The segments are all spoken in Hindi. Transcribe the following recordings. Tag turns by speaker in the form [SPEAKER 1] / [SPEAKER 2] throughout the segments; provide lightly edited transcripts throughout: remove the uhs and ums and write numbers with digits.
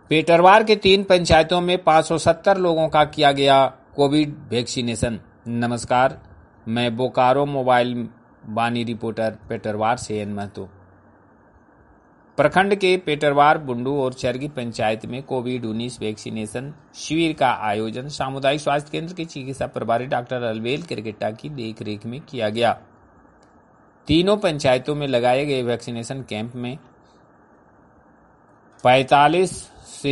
[SPEAKER 1] पेटरवार के 3 पंचायतों में 570 लोगों का किया गया कोविड वैक्सीनेशन। नमस्कार, मैं बोकारो मोबाइल वाणी रिपोर्टर पेटरवार से एन महतो। प्रखंड के पेटरवार, बुंडू और चरगी पंचायत में कोविड-19 वैक्सीनेशन शिविर का आयोजन सामुदायिक स्वास्थ्य केंद्र के चिकित्सा प्रभारी डॉक्टर अलबेल किरकिट्टा की देखरेख में किया गया। तीनों पंचायतों में लगाए गए वैक्सीनेशन कैंप में 45 से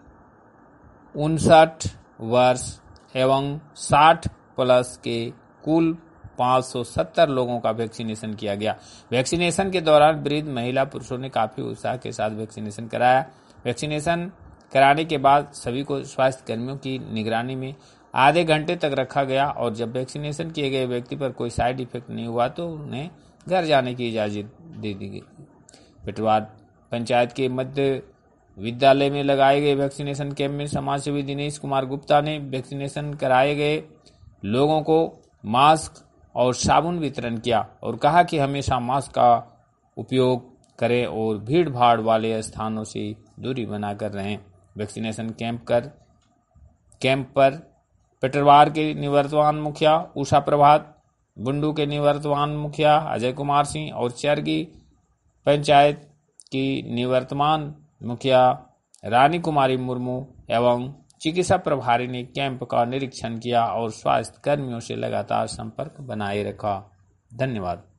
[SPEAKER 1] 59 वर्ष एवं 60 प्लस के कुल 570 लोगों का वैक्सीनेशन किया गया। वैक्सीनेशन के दौरान वृद्ध, महिला, पुरुषों ने काफी उत्साह के साथ वैक्सीनेशन कराया। वैक्सीनेशन कराने के बाद सभी को स्वास्थ्य कर्मियों की निगरानी में आधे घंटे तक रखा गया और जब वैक्सीनेशन किए गए व्यक्ति पर कोई साइड इफेक्ट नहीं हुआ तो उन्हें घर जाने की इजाजत दे दी गई। पेटरवार पंचायत के मध्य विद्यालय में लगाए गए वैक्सीनेशन कैंप में समाजसेवी दिनेश कुमार गुप्ता ने वैक्सीनेशन कराए गए लोगों को मास्क और साबुन वितरण किया और कहा कि हमेशा मास्क का उपयोग करें और भीड़ भाड़ वाले स्थानों से दूरी बनाकर रहें। वैक्सीनेशन कैंप पर पेटरवार के निवर्तमान मुखिया उषा प्रभात, बुंडू के निवर्तमान मुखिया अजय कुमार सिंह और चरगी पंचायत की निवर्तमान मुखिया रानी कुमारी मुर्मू एवं चिकित्सा प्रभारी ने कैंप का निरीक्षण किया और स्वास्थ्य कर्मियों से लगातार संपर्क बनाए रखा। धन्यवाद।